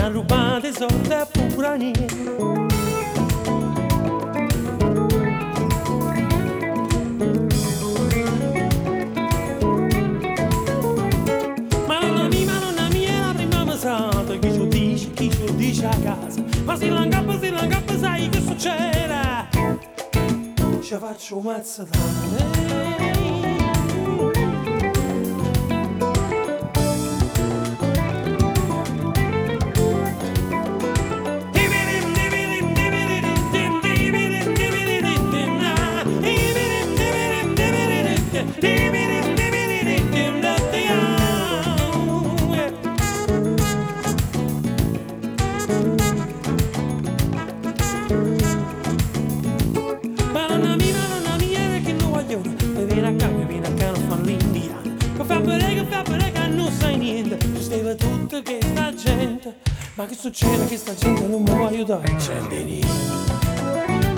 a rubare soldi a pura niente. Madonna mia, è la prima mesata, chi ci lo dice a casa, ma si l'angappa, sai che succede? Ci faccio un mazzatone. Madonna mia, che non voglio, vieni a casa, non fa l'indiano. Che fa per che non sai niente, ci stava tutta questa gente. Ma che succede? Che sta gente non mi vuole aiutare, c'è niente.